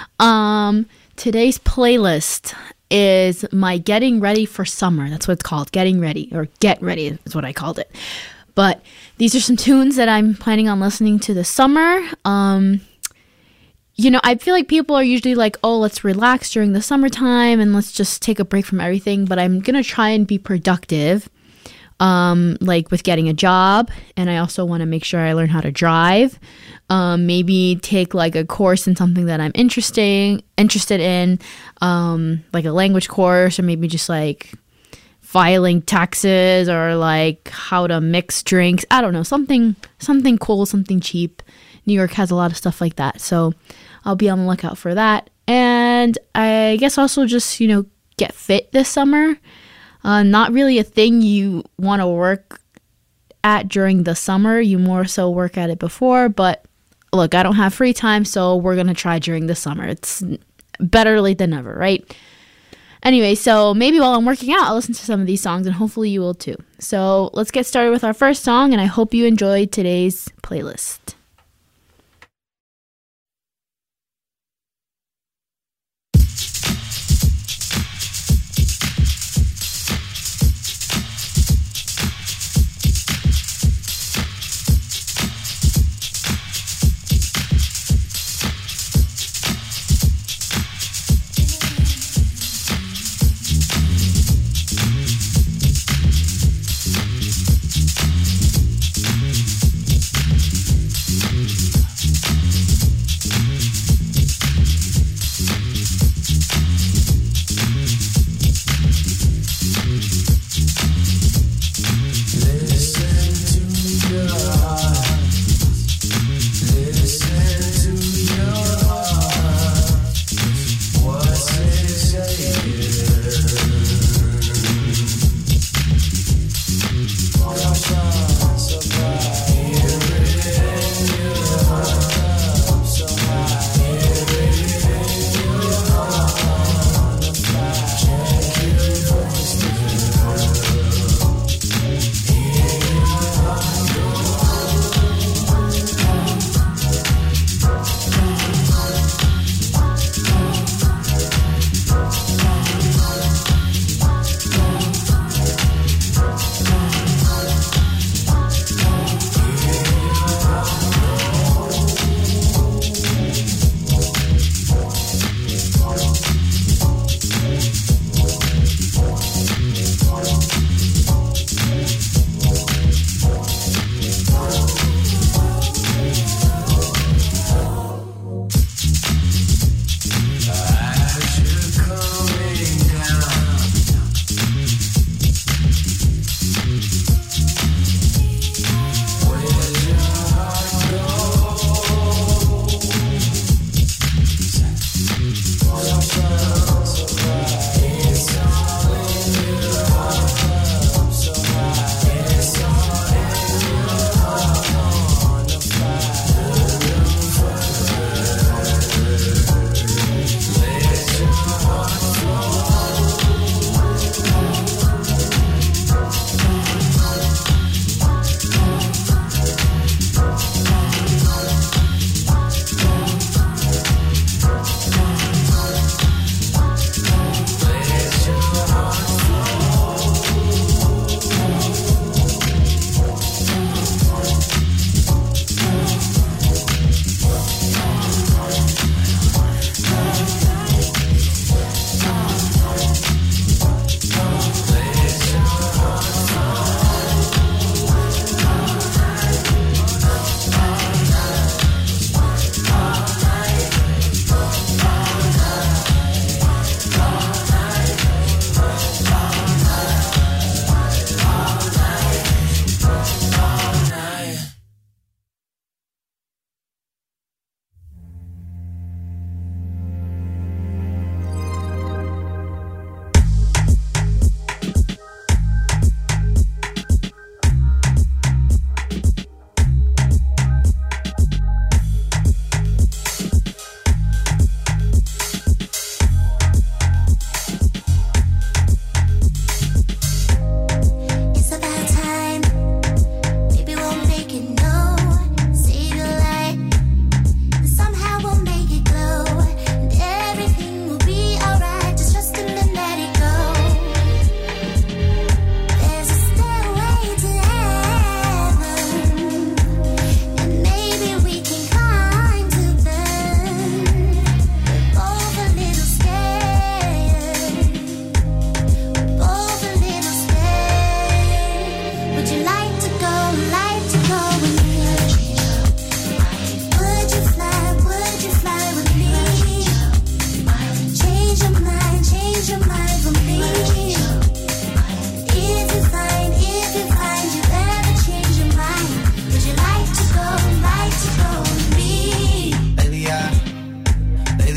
Today's playlist is my getting ready for summer. That's what it's called. Getting ready, or get ready is what I called it. But these are some tunes that I'm planning on listening to this summer. I feel like people are usually like, oh, let's relax during the summertime and let's just take a break from everything. But I'm going to try and be productive, like with getting a job. And I also want to make sure I learn how to drive. Maybe take like a course in something that I'm interested in, like a language course, or maybe just like filing taxes, or like how to mix drinks. I don't know, something cool, something cheap. New York has a lot of stuff like that, so I'll be on the lookout for that. And I guess also just, get fit this summer. Not really a thing you want to work at during the summer. You more so work at it before, but look, I don't have free time, so we're going to try during the summer. It's better late than never, right? Anyway, so maybe while I'm working out, I'll listen to some of these songs, and hopefully you will too. So let's get started with our first song, and I hope you enjoyed today's playlist.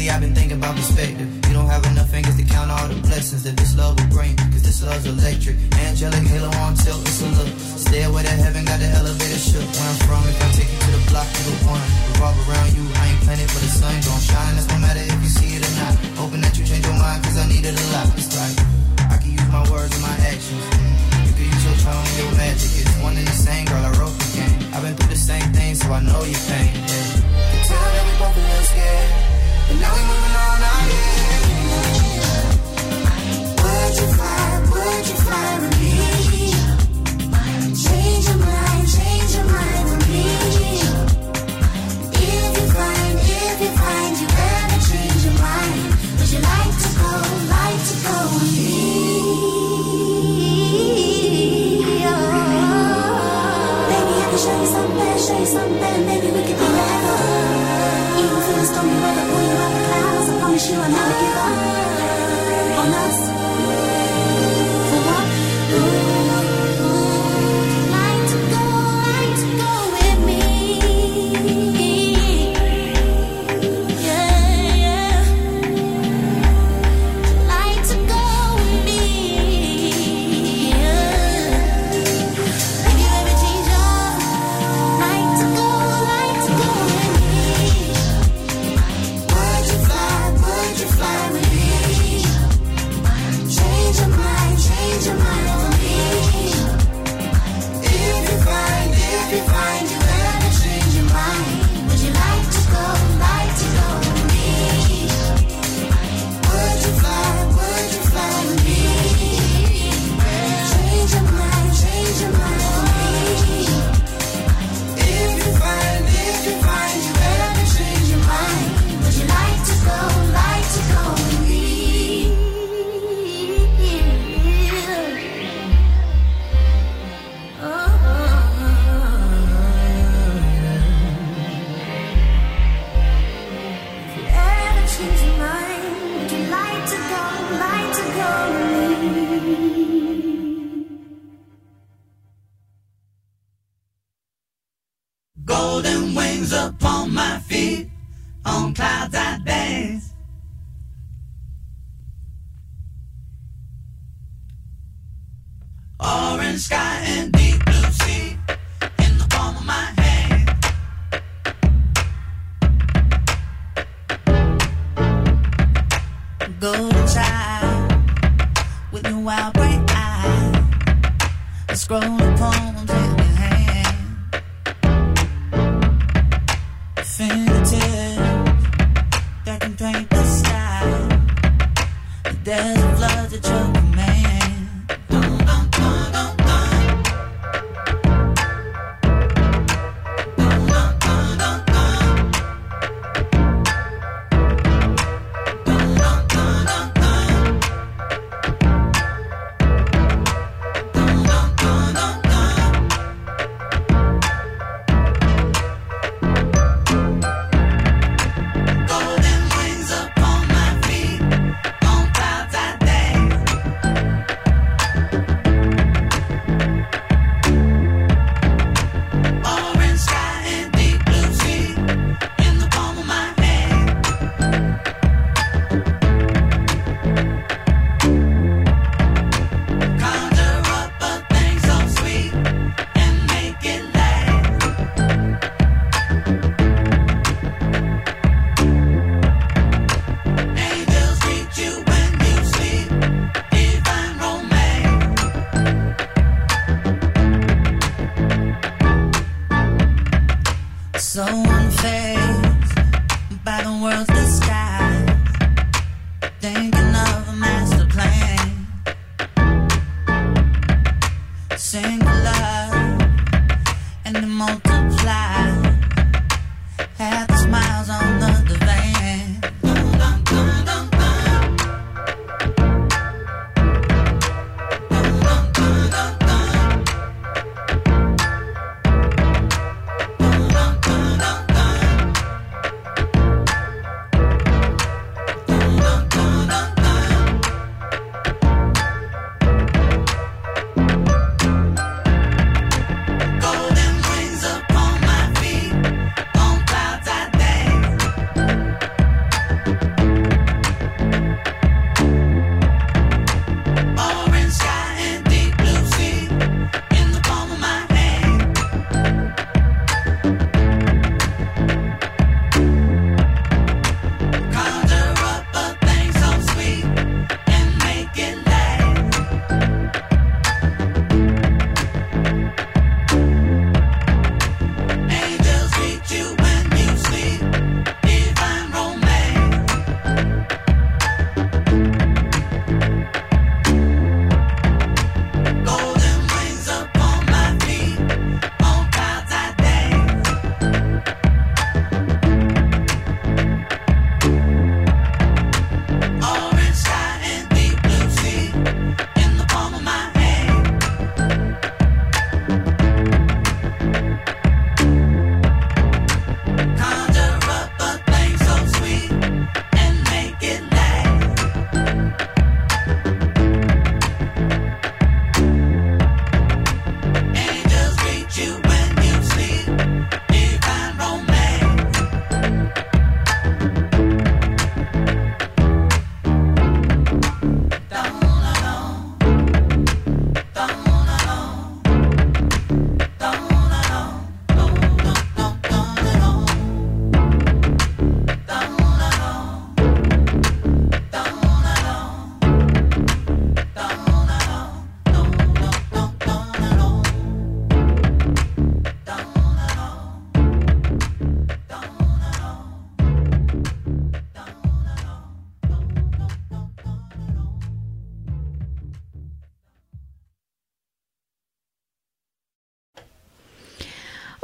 lately I've been thinking about perspective. You don't have enough fingers to count all the blessings that this love will bring, cause this love's electric. Angelic halo on tilt, it's a look. Stairway to heaven, got the elevator shook. Where I'm from, if I take you to the block, you the one. Revolve around you, I ain't planet, but the sun gon' shine. That's no matter if you see it or not. Hoping that you change your mind, cause I need it a lot. It's like, I can use my words and my actions. You can use your tone and your magic. It's one and the same, girl, I wrote the game. I've been through the same thing, so I know your pain, yeah. You can tell that we both a little scared, but now we moving on out here. Would you fly with me? Change your mind with me. If you find you ever change your mind, would you like to go with me? Baby, I can show you something, maybe we could be better. Even through the stormy weather, pull you out the clouds, I promise you I'll never give up on us. For what? Like to go with me. Yeah. Like to go with me. Yeah. If you ever change up, like to go with me. Would you fly with me? Change your mind with me. If you find you ever change your mind, would you like to go with me? Would you fly with me? Change your mind with me. If you find you ever change your mind, would you like to go with me? If you ever change your mind, would you like to go with me? Golden wings upon my feet, on clouds I dance. Orange sky and deep blue sea in the palm of my hand. Golden child with your wild bright eyes, a scroll of poems in your hand. Fingertips that can paint the sky. The desert floods that choke a man. Dun, dun, dun, dun, dun. Dun, dun, dun, dun, dun. Dun, dun, dun, dun, dun. Dun, dun, dun, dun, dun. Golden wings upon my feet, on clouds I dance.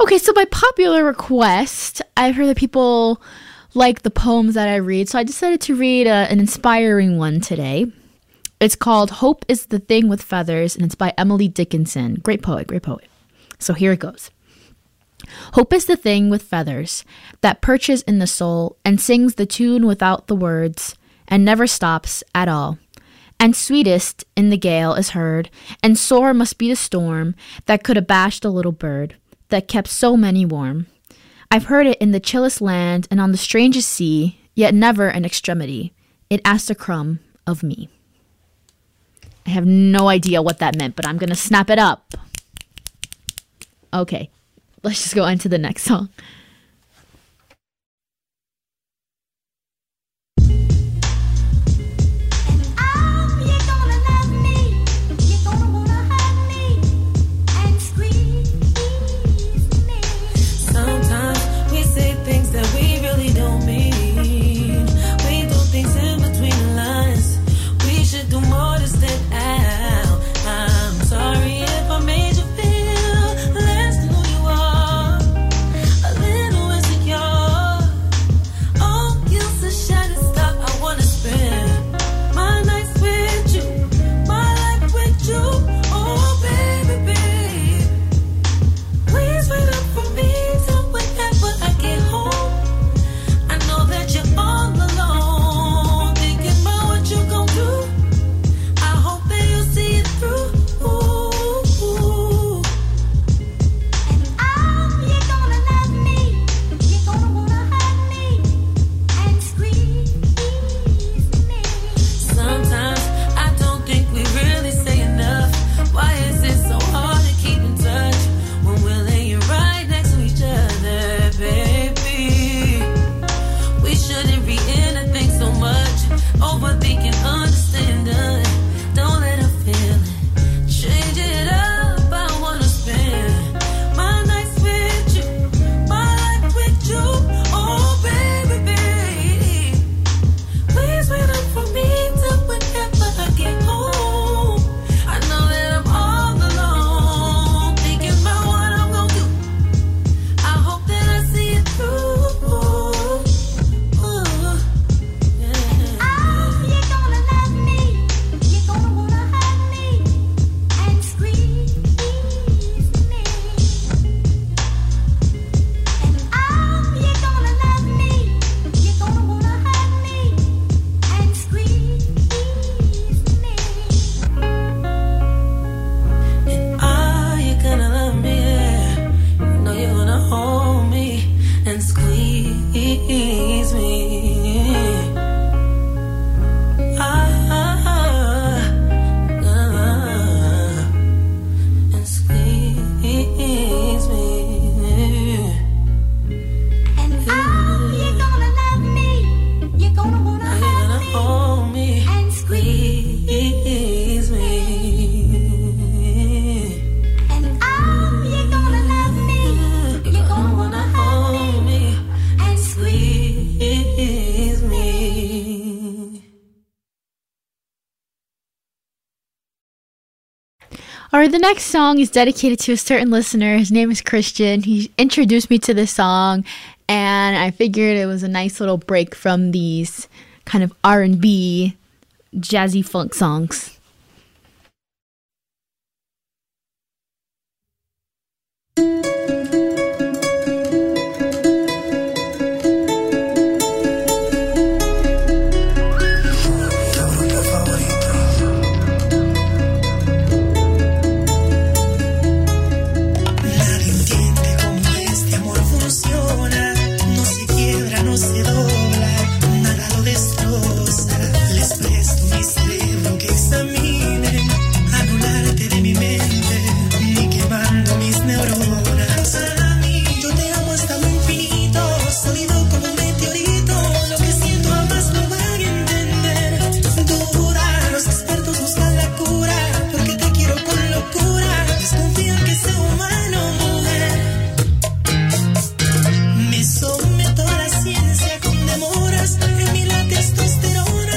Okay, so by popular request, I've heard that people like the poems that I read, so I decided to read an inspiring one today. It's called Hope is the Thing with Feathers, and it's by Emily Dickinson. Great poet, great poet. So here it goes. Hope is the thing with feathers that perches in the soul and sings the tune without the words and never stops at all. And sweetest in the gale is heard, and sore must be the storm that could abash the little bird that kept so many warm. I've heard it in the chillest land and on the strangest sea, yet never an extremity. It asked a crumb of me. I have no idea what that meant, but I'm going to snap it up. Okay, let's just go on to the next song. Alright, the next song is dedicated to a certain listener. His name is Christian. He introduced me to this song, and I figured it was a nice little break from these kind of R&B, jazzy funk songs. Toda la ciencia con demoras en mi la testosterona.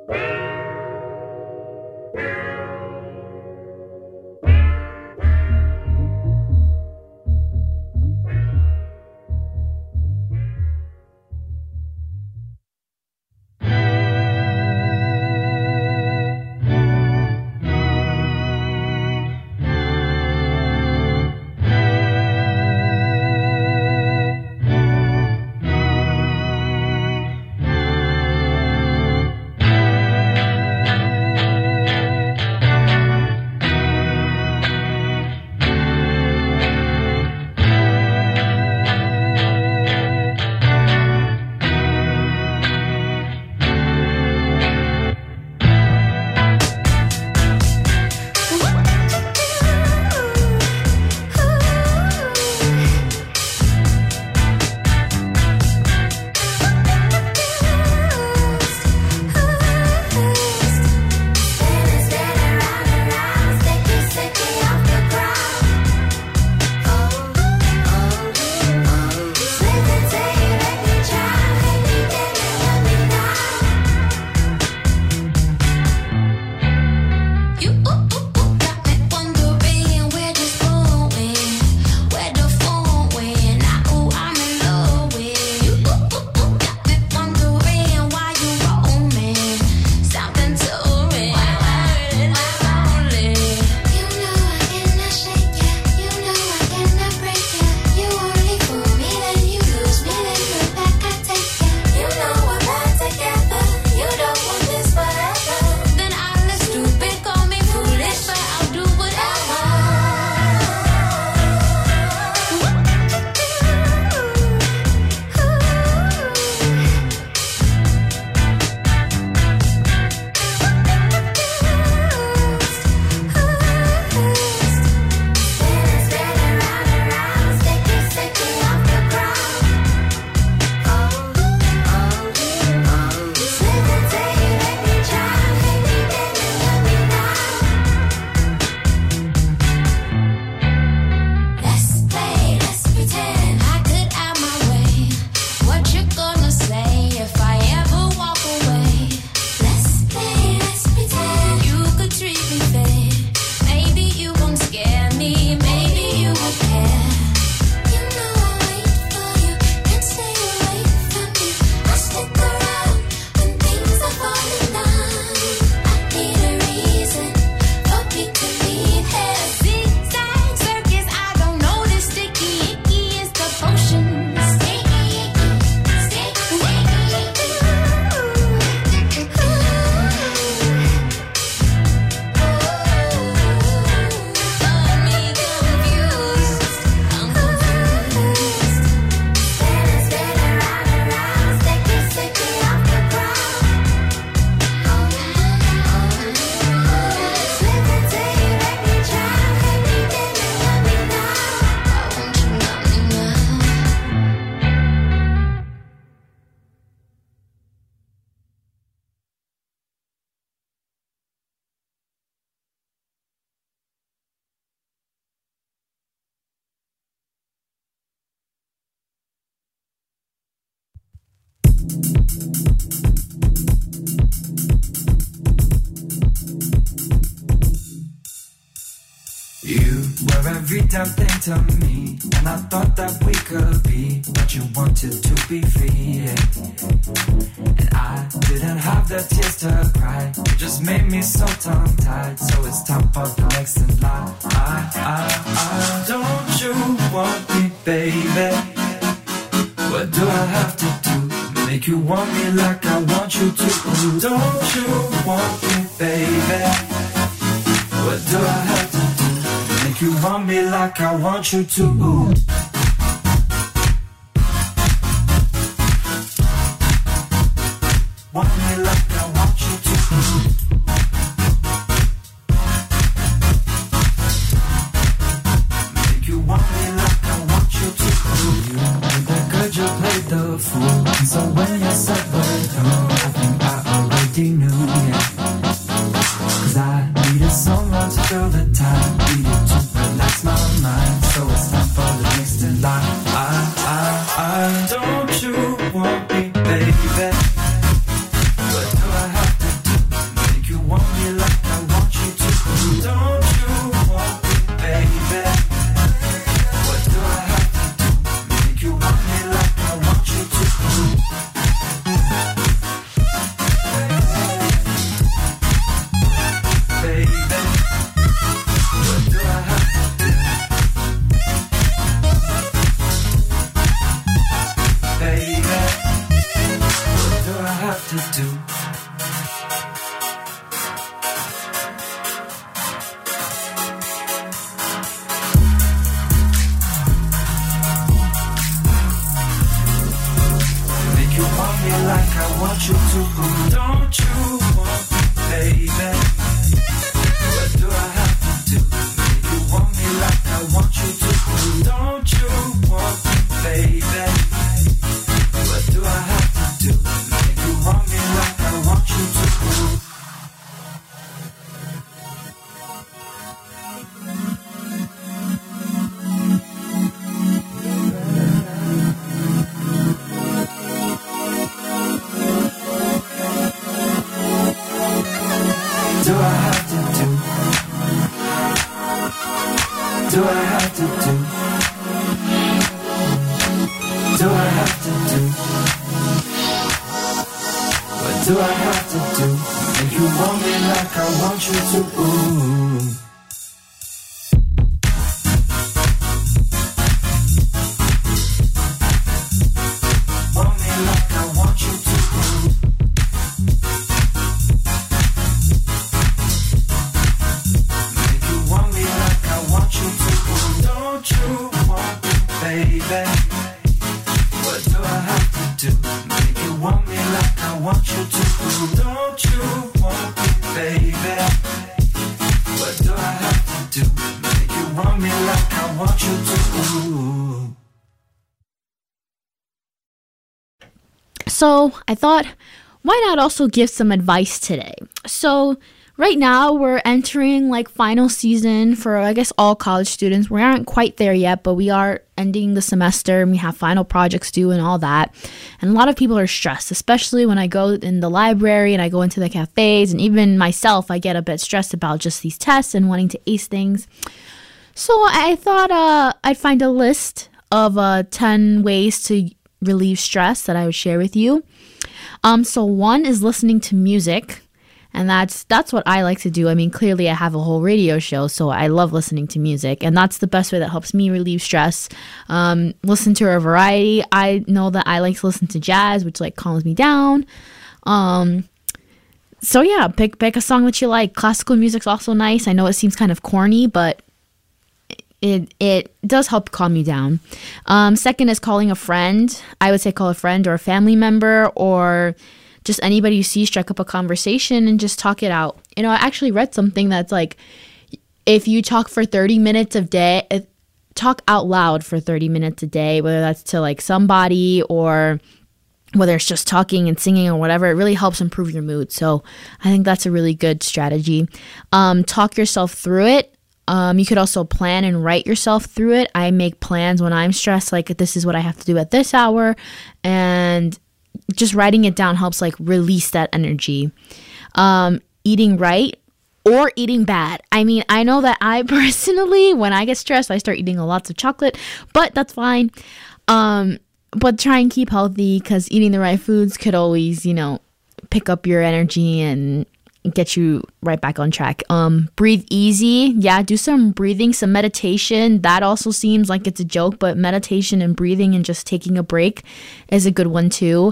You were every damn thing to me, and I thought that we could be what you wanted to be free, yeah. And I didn't have the tears to cry, you just made me so tongue-tied. So it's time for the next in line. Don't you want me, baby? What do I have to do? Make you want me like I want you to. Don't you want me, baby? What do I have to do? Make you want me like I want you to. Want me like I want you to. Make you want me like I want you to. You ain't that good, you played the fool. And so when you said we're through, I think I already knew, yeah. Cause I needed someone to fill the time, needed to relax my mind. So it's time for the next in line. Don't you want me, baby? What do I have to do? have to do? Make you want me like I want you to. Don't you want me, baby? What do I have to do? Make you want me like I want you to. Don't you want me, baby? What do I have to do? Make you want me like I want you to. Do I have to do? Do I have to do? Do I have to do? What do I have to do? Make you want me like I want you to. Want me like I want you to. Make you want me like I want you to. Don't you want me, baby? What do I have to do? Make you want me like I want you to. Don't you want me, baby? What do I have to do? Make you want me like I want you to. So I thought, why not also give some advice today? So right now we're entering like final season for, I guess, all college students. We aren't quite there yet, but we are ending the semester and we have final projects due and all that. And a lot of people are stressed, especially when I go in the library and I go into the cafes, and even myself, I get a bit stressed about just these tests and wanting to ace things. So I thought I'd find a list of 10 ways to relieve stress that I would share with you. So one is listening to music. And that's what I like to do. I mean, clearly I have a whole radio show, so I love listening to music. And that's the best way that helps me relieve stress. Listen to a variety. I know that I like to listen to jazz, which like calms me down. So yeah, pick a song that you like. Classical music's also nice. I know it seems kind of corny, but it does help calm you down. Second is calling a friend. I would say call a friend or a family member, or just anybody you see, strike up a conversation and just talk it out. You know, I actually read something that's like, if you talk for 30 minutes a day, talk out loud for 30 minutes a day, whether that's to like somebody or whether it's just talking and singing or whatever, it really helps improve your mood. So I think that's a really good strategy. Talk yourself through it. You could also plan and write yourself through it. I make plans when I'm stressed, like this is what I have to do at this hour, and just writing it down helps like release that energy. Eating right or eating bad. I mean, I know that I personally, when I get stressed, I start eating lots of chocolate, but that's fine. But try and keep healthy, because eating the right foods could always, pick up your energy and get you right back on track. Breathe easy. Yeah, do some breathing, some meditation. That also seems like it's a joke, but meditation and breathing and just taking a break is a good one too.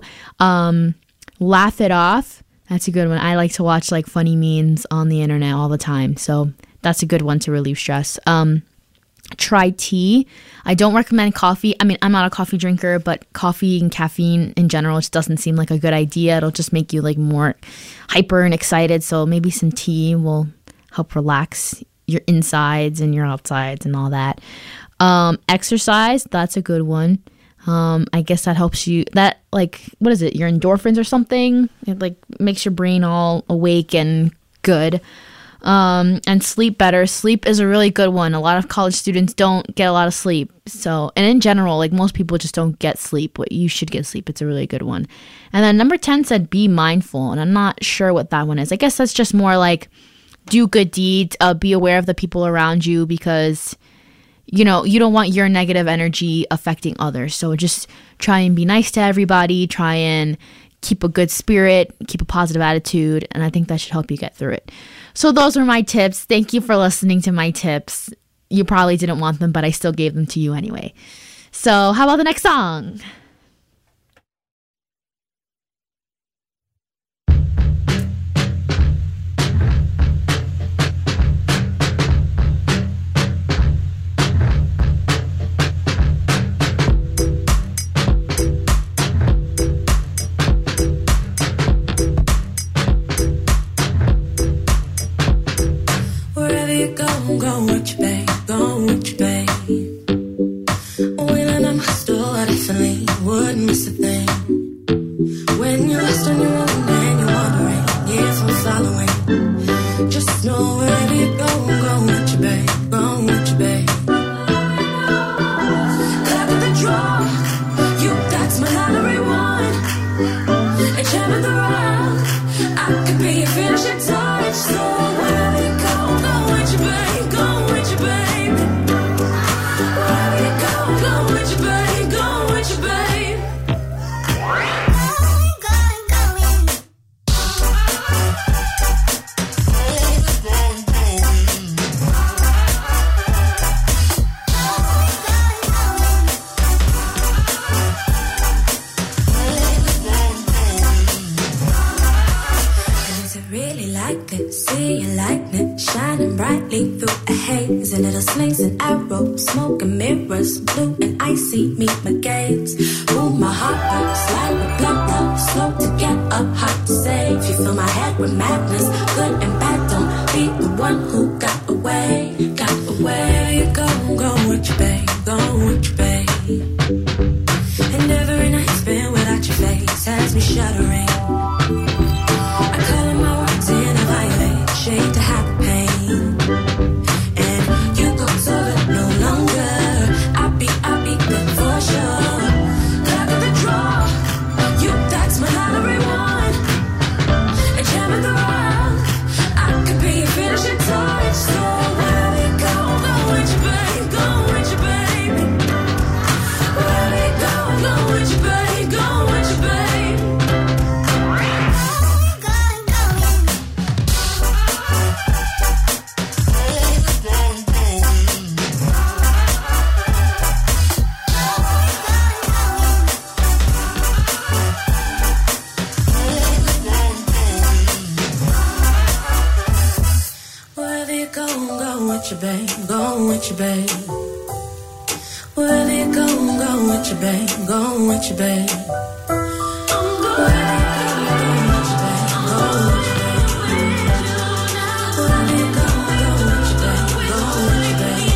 Laugh it off. That's a good one. I like to watch like funny memes on the internet all the time. So that's a good one to relieve stress. Try tea. I don't recommend coffee. I mean, I'm not a coffee drinker, but coffee and caffeine in general just doesn't seem like a good idea. It'll just make you like more hyper and excited. So maybe some tea will help relax your insides and your outsides and all that. Exercise, that's a good one. I guess that helps you, that like, what is it? Your endorphins or something? It like makes your brain all awake and good. And sleep better. Sleep is a really good one. A lot of college students don't get a lot of sleep. So, and in general, like most people just don't get sleep. But you should get sleep. It's a really good one. And then number 10 said be mindful. And I'm not sure what that one is. I guess that's just more like do good deeds, be aware of the people around you, because you don't want your negative energy affecting others. So just try and be nice to everybody. Try and keep a good spirit, keep a positive attitude, and I think that should help you get through it. So those were my tips. Thank you for listening to my tips. You probably didn't want them, but I still gave them to you anyway. So how about the next song? When you're lost on your own and you're wondering if I'm following, just know wherever you go, I'm going with you, babe, going with you, babe. Look at the draw, you, that's my lottery one. A gem of the round, I could be your finishing touch. So wherever you go, I'm going with you, babe, going with you, babe. Wherever you go, I'm going with you, babe, going with you, babe. See your lightning shining brightly through a haze, and little slings and arrows, smoke and mirrors, blue and icy meet my gaze. Ooh, my heart works like a blood road, slow to get up, hard to save. You fill my head with madness, good and bad. Don't be the one who got away, got away. You go, go with your babe, go with your babe. And every night spent without your face has me shuddering. I color my words in a violet shade to hide the pain. And you go so that no longer I'll be good for sure. Look at the draw, you, that's my lottery one. A gem of the round, I could be your finishing touch. So wherever you go, go with you, babe, go with you, babe. Wherever you go with you, babe, go with you, babe. With you, babe, go with you, babe. Wherever you go with you, babe, go with you, babe. Wherever you go with you, babe, go with you, babe. Wherever you go with you, babe, go with you, babe.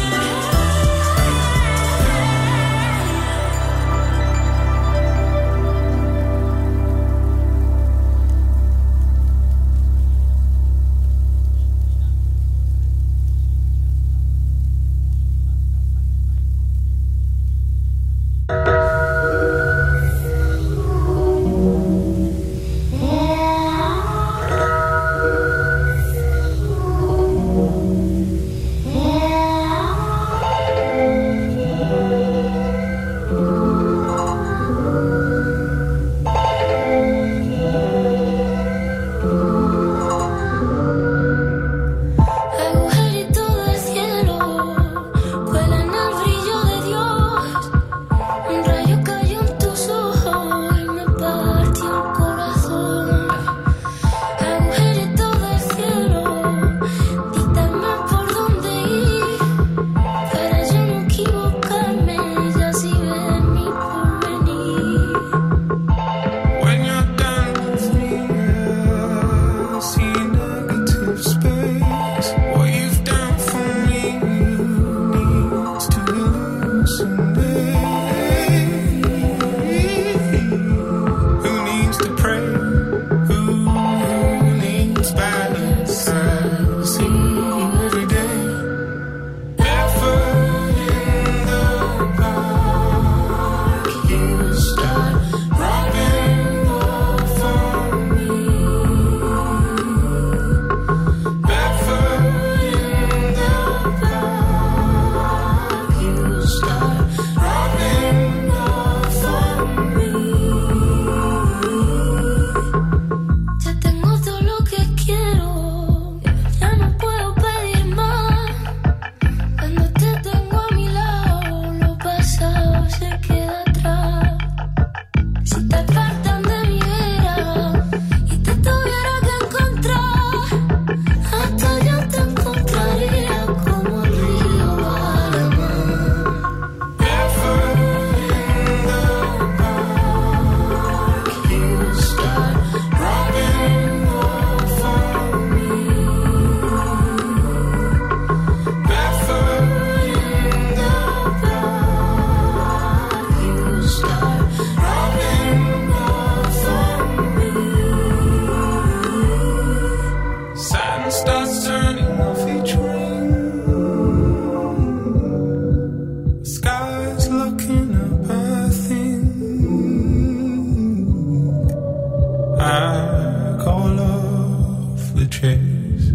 back all of the chase.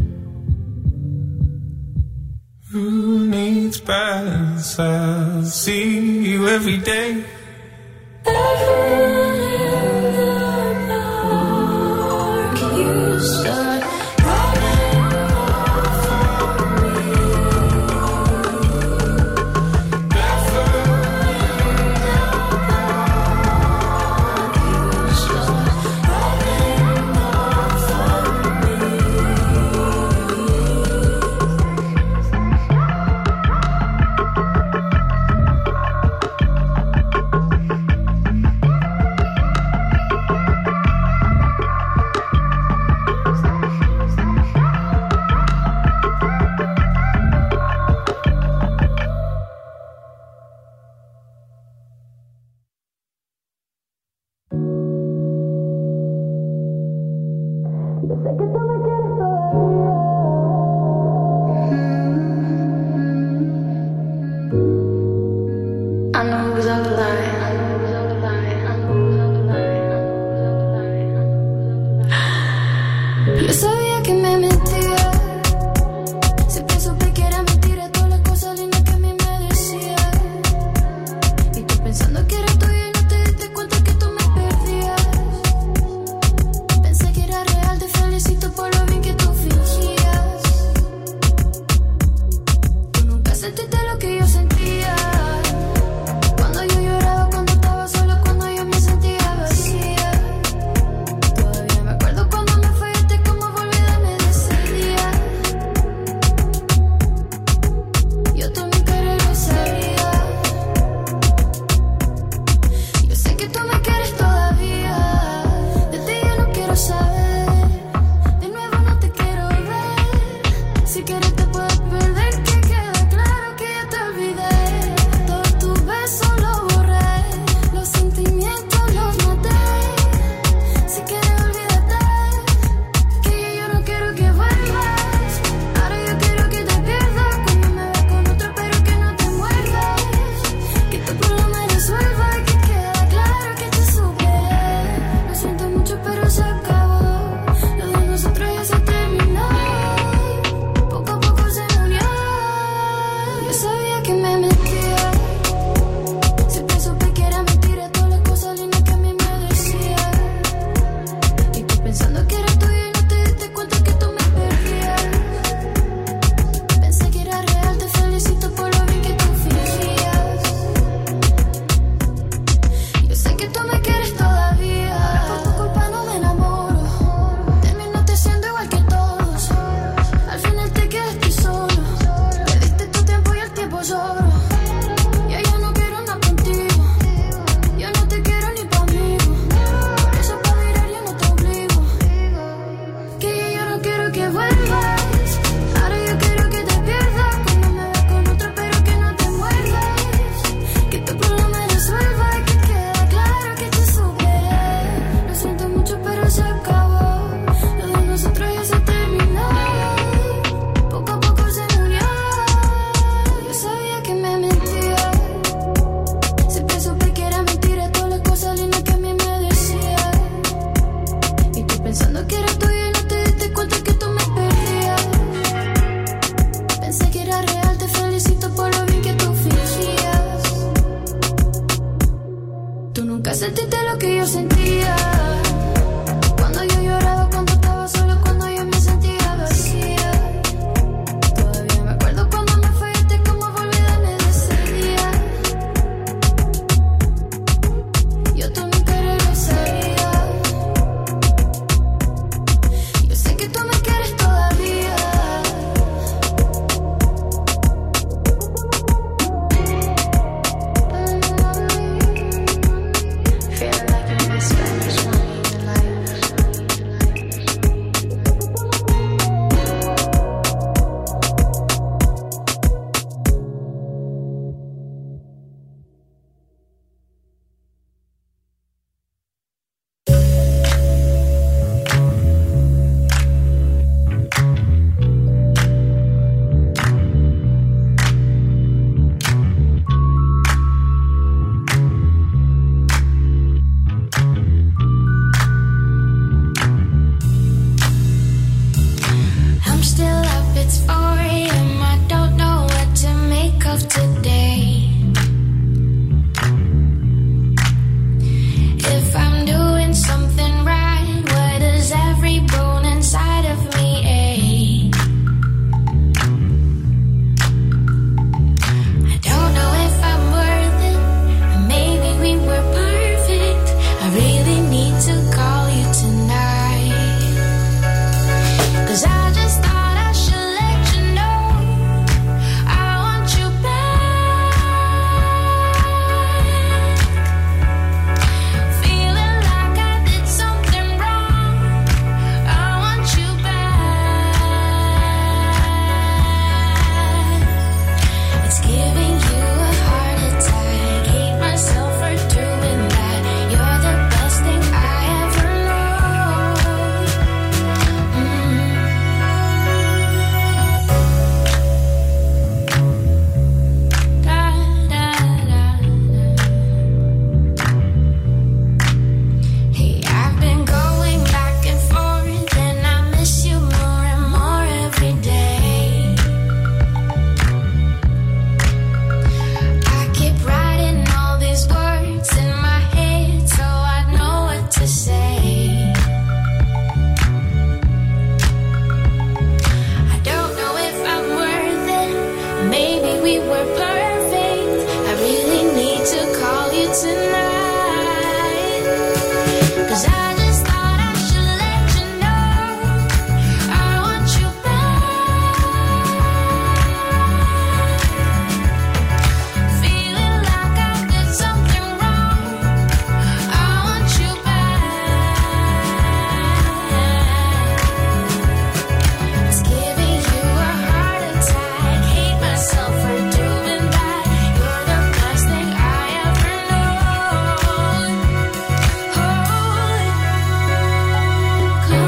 Who needs balance? I'll see you every day. Todavía me acuerdo cuando me fallaste, cómo volví a me decir.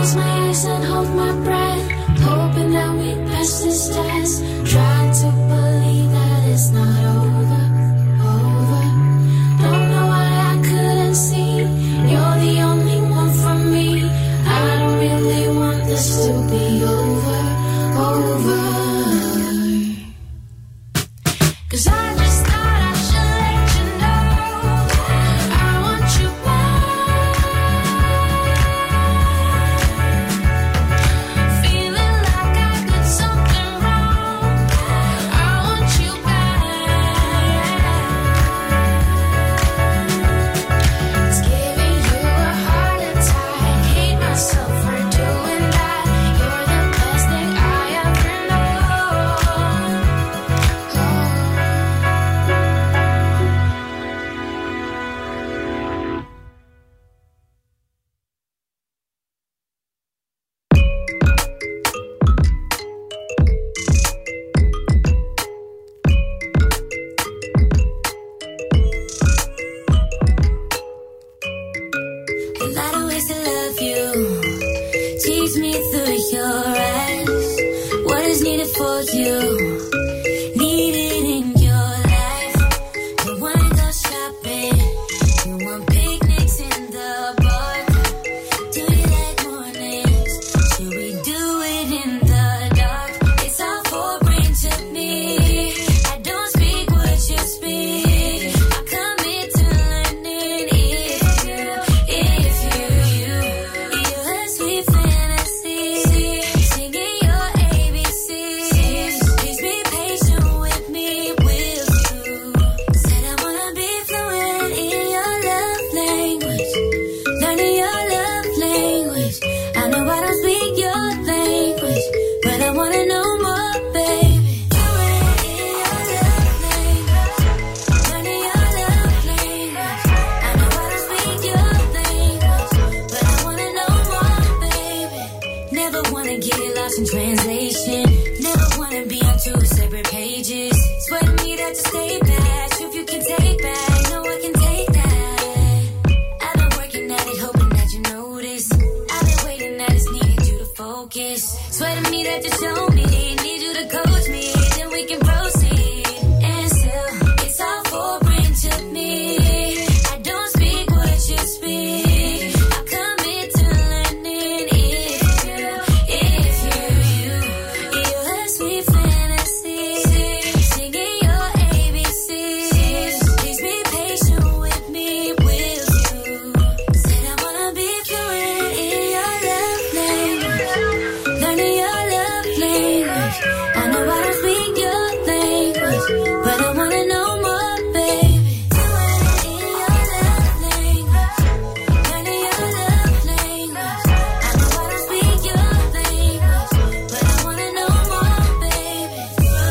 Close my eyes and hold my breath, hoping that we pass this test. Trying to believe that it's not over. Don't know why I couldn't see. You're the only one for me. I don't really want this to be over. 'Cause I just thought I should let you know I want you back. Feeling like I did something wrong. I want you back. It's giving you a heart attack. Hate myself for doing that. You're the best thing I ever know. A lot of ways to love you. Teach me through your eyes. What is needed for you? Needed in your life. You wanna go shopping. You want picnics in the park. Do you like mornings? Should we do it in the dark? It's all foreign to me. I don't speak what you speak. I commit to learning if you a sweet fantasy. Singing your ABCs. Please be patient with me, will you? Said I wanna be fluent in your love language. Learning your love language. I know I don't speak your language, but I wanna know more, baby. Fluent in your love language. Learning your love language. I know I don't speak your language, but I wanna know more, baby. Never wanna get lost in translation. Never wanna be on two separate pages. Swear to me that you stay back. If you can take back, no I can take that. I've been working at it, hoping that you notice. I've been waiting, I just needed you to focus. Swear to me that you show me. Need you to coach me, then we can proceed. And still, it's all foreign to me. I don't speak what you speak. I commit to learning if you're a sweet fantasy. Singing your ABCs. Please be patient with me, will you? Said I wanna be fluent in your love language. Learning your love language. I know I don't speak your language, but I wanna know more, baby. Fluent in your love language. Learning your love language. I know I don't speak your language, but I wanna know more, baby.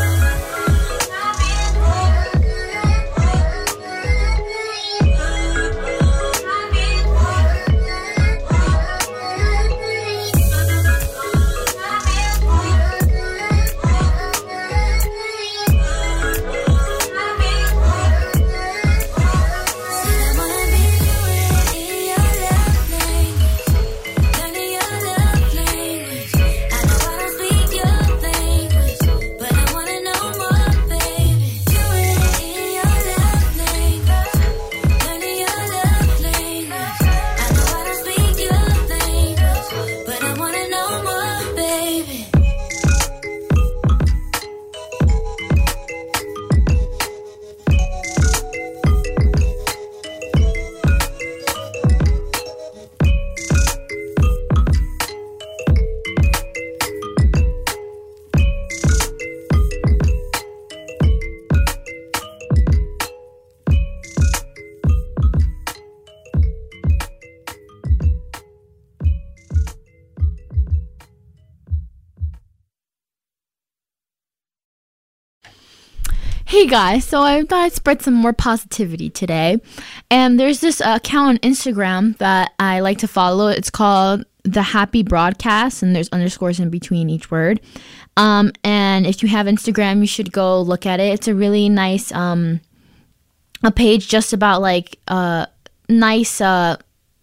Hey guys, so I thought I'd spread some more positivity today. And there's this account on Instagram that I like to follow. It's called The Happy Broadcast, and there's underscores in between each word. And if you have Instagram, you should go look at it. It's a really nice a page just about like nice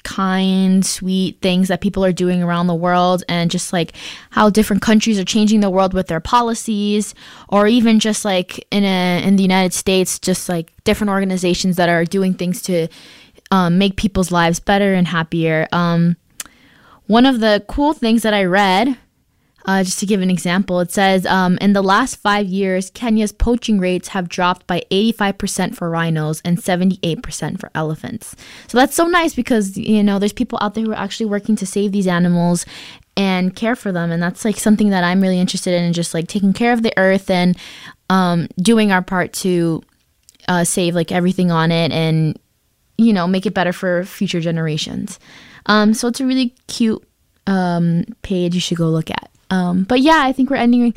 kind, sweet things that people are doing around the world, and just like how different countries are changing the world with their policies, or even just like in the United States, just like different organizations that are doing things to make people's lives better and happier. One of the cool things that I read, just to give an example, it says, in the last 5 years, Kenya's poaching rates have dropped by 85% for rhinos and 78% for elephants. So that's so nice because, there's people out there who are actually working to save these animals and care for them. And that's like something that I'm really interested in, just like taking care of the earth and doing our part to save like everything on it and, make it better for future generations. So it's a really cute page you should go look at. But yeah, I think we're nearing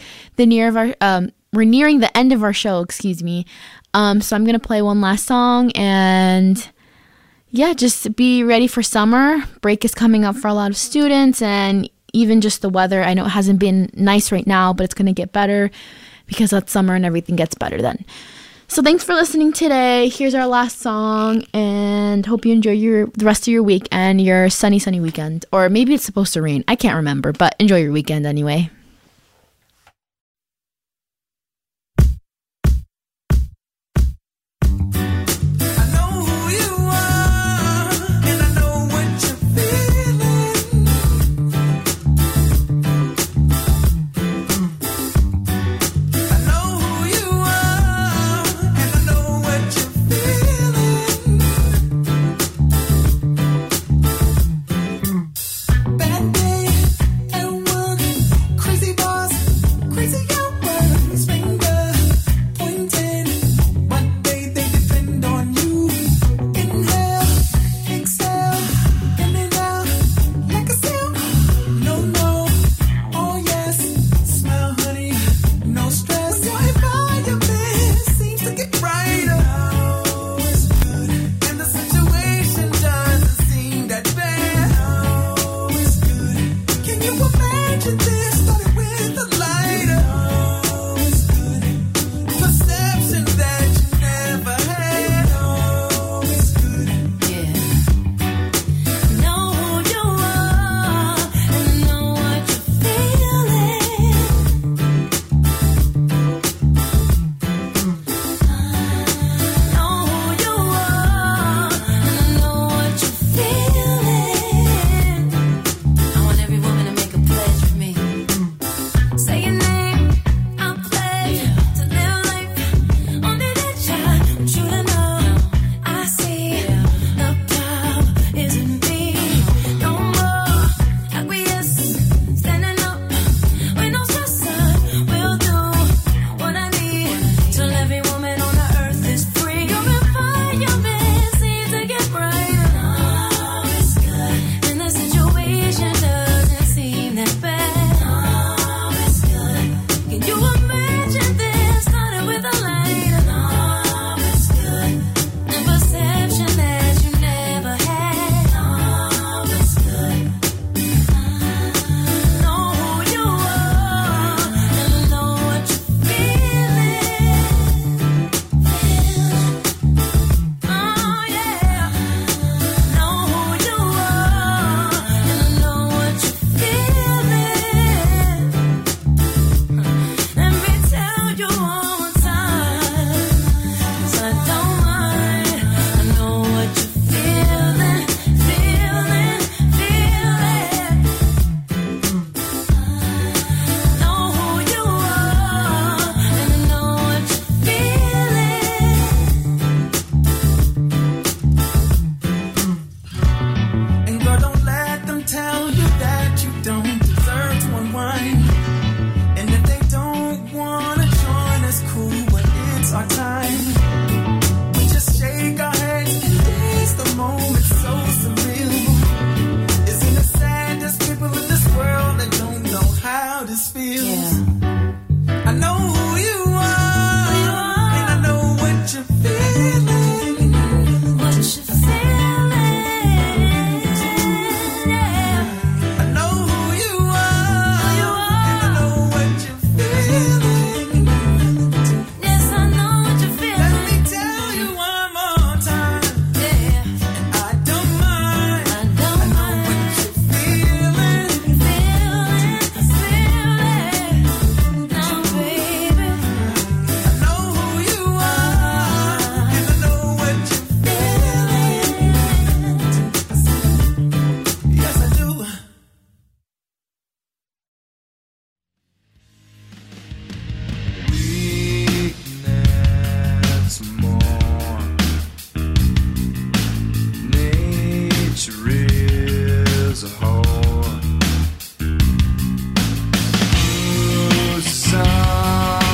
the end of our show, excuse me. So I'm going to play one last song, and yeah, just be ready for summer. Break is coming up for a lot of students, and even just the weather. I know it hasn't been nice right now, but it's going to get better because that's summer and everything gets better then. So thanks for listening today. Here's our last song, and hope you enjoy the rest of your week and your sunny weekend. Or maybe it's supposed to rain. I can't remember, but enjoy your weekend anyway. I want every woman to make a pledge for me. it's real.